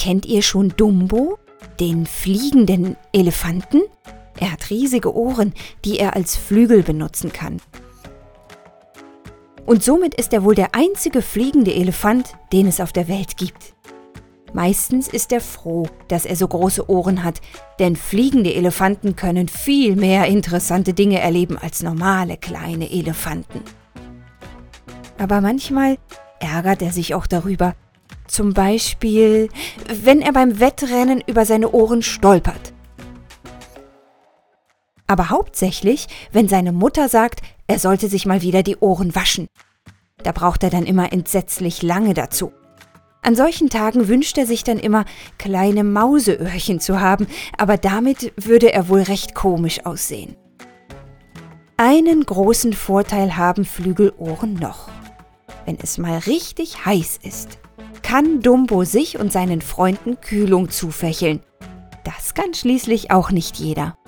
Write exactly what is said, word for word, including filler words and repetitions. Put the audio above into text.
Kennt ihr schon Dumbo, den fliegenden Elefanten? Er hat riesige Ohren, die er als Flügel benutzen kann. Und somit ist er wohl der einzige fliegende Elefant, den es auf der Welt gibt. Meistens ist er froh, dass er so große Ohren hat, denn fliegende Elefanten können viel mehr interessante Dinge erleben als normale kleine Elefanten. Aber manchmal ärgert er sich auch darüber. Zum Beispiel, wenn er beim Wettrennen über seine Ohren stolpert. Aber hauptsächlich, wenn seine Mutter sagt, er sollte sich mal wieder die Ohren waschen. Da braucht er dann immer entsetzlich lange dazu. An solchen Tagen wünscht er sich dann immer, kleine Mauseöhrchen zu haben, aber damit würde er wohl recht komisch aussehen. Einen großen Vorteil haben Flügelohren noch. Wenn es mal richtig heiß ist, kann Dumbo sich und seinen Freunden Kühlung zufächeln. Das kann schließlich auch nicht jeder.